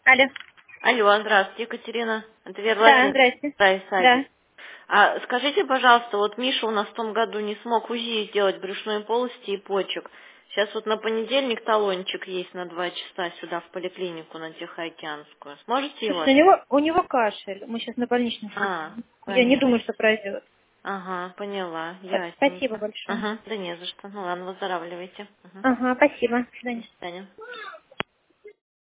Алло. Алло, здравствуйте, Екатерина. Это Вера Да, Владимировна. здрасте. Да, из Да. садика. Скажите, пожалуйста, вот Миша у нас в том году не смог УЗИ сделать брюшной полости и почек. Сейчас вот на понедельник талончик есть на 2 часа сюда в поликлинику на Тихоокеанскую. Сможете его? Слушай, у него кашель. Мы сейчас на больничном сидим. Я не Понятно. думаю, что пройдет. Ага, поняла. Спасибо Ясненько. большое. Ага, да не за что. Ну ладно, выздоравливайте. Ага. Ага, спасибо. До До свидания. свидания.